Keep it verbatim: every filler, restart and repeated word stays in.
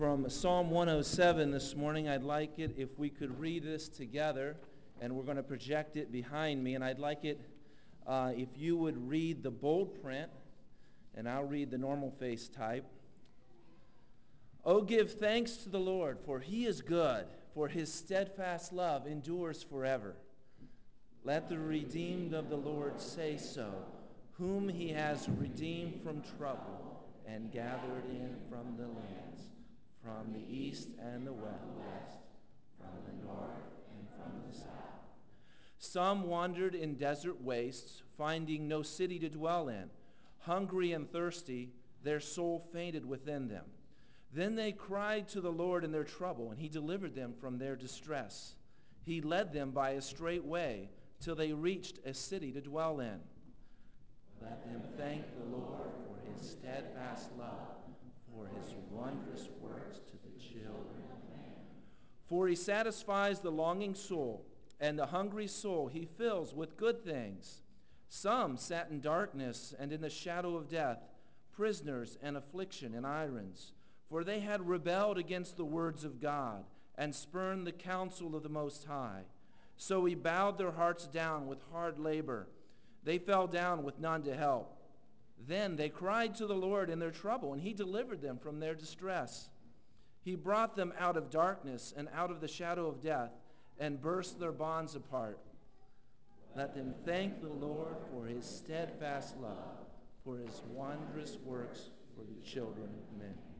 From Psalm one oh seven this morning. I'd like it if we could read this together, and we're going to project it behind me. And I'd like it uh, if you would read the bold print, and I'll read the normal face type. Oh, give thanks to the Lord, for he is good, for his steadfast love endures forever. Let the redeemed of the Lord say so, whom he has redeemed from trouble and gathered in from the lands, from the east and the west, from the north and from the south. Some wandered in desert wastes, finding no city to dwell in. Hungry and thirsty, their soul fainted within them. Then they cried to the Lord in their trouble, and he delivered them from their distress. He led them by a straight way till they reached a city to dwell in. Let them thank the Lord for his steadfast love, for his wondrous works to the children of man. For he satisfies the longing soul, and the hungry soul he fills with good things. Some sat in darkness and in the shadow of death, prisoners and affliction and irons, for they had rebelled against the words of God and spurned the counsel of the Most High. So he bowed their hearts down with hard labor. They fell down with none to help. Then they cried to the Lord in their trouble, and he delivered them from their distress. He brought them out of darkness and out of the shadow of death and burst their bonds apart. Let them thank the Lord for his steadfast love, for his wondrous works for the children of men.